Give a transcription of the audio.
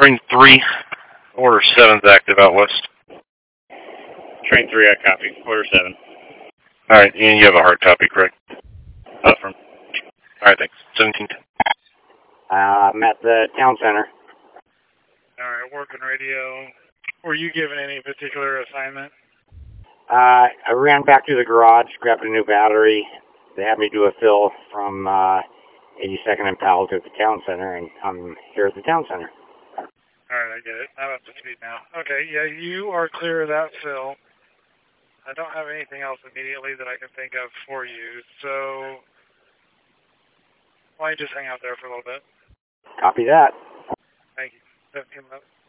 Train 3, Order 7's active out west. Train 3, I copy. Order 7. Alright, and you have a hard copy, correct? Affirm. Alright, thanks. 1710. I'm at the town center. Alright, working radio. Were you given any particular assignment? I ran back to the garage, grabbed a new battery. They had me do a fill from 82nd and Powell to the town center, and I'm here at the town center. Alright, I get it. I'm up to speed now. Okay, yeah, you are clear of that fill. I don't have anything else immediately that I can think of for you, so why don't you just hang out there for a little bit? Copy that. Thank you. 17 minutes.